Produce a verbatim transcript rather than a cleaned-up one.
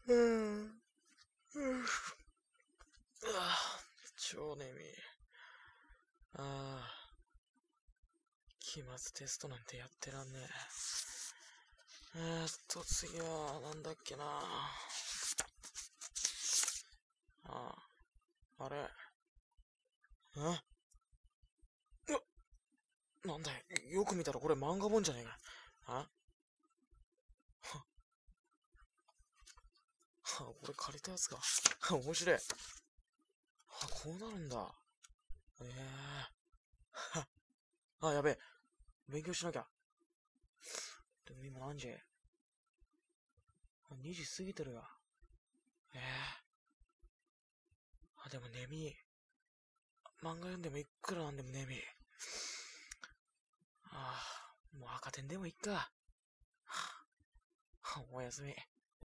うん。うん。ああ、超眠い。ああ、期末テストなんてやってらんねえ。えーっと、次は、なんだっけな。ああ、あれ。えなんだよ、よく見たらこれ漫画本じゃねえか。あは、これ借りたやつか。面白い。あ、こうなるんだ。ええー。あ、やべえ。勉強しなきゃ。でも今何時？ に 時過ぎてるよ。ええー。あ、でも眠い。漫画読んでもいくらなんでも眠い。ああ、もう赤点でもいっか。はあ、おやすみ。